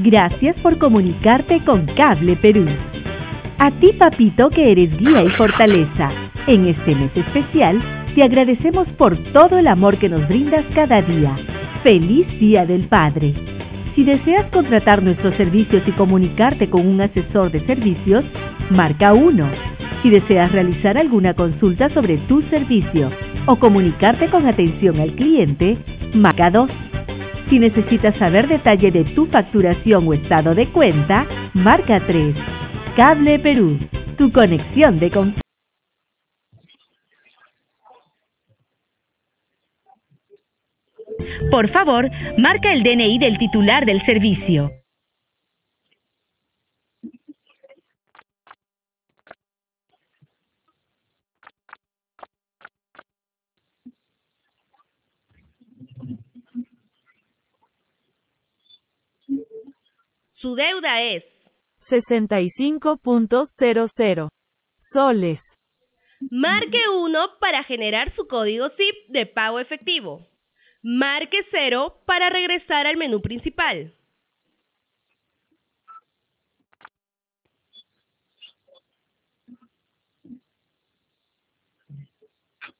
Gracias por comunicarte con Cable Perú. A ti, papito, que eres guía y fortaleza. En este mes especial, te agradecemos por todo el amor que nos brindas cada día. ¡Feliz Día del Padre! Si deseas contratar nuestros servicios y comunicarte con un asesor de servicios, marca 1. Si deseas realizar alguna consulta sobre tu servicio o comunicarte con atención al cliente, marca 2. Si necesitas saber detalle de tu facturación o estado de cuenta, marca 3. Cable Perú, tu conexión de confianza. Por favor, marca el DNI del titular del servicio. Su deuda es 65.00 soles. Marque 1 para generar su código SIP de pago efectivo. Marque 0 para regresar al menú principal.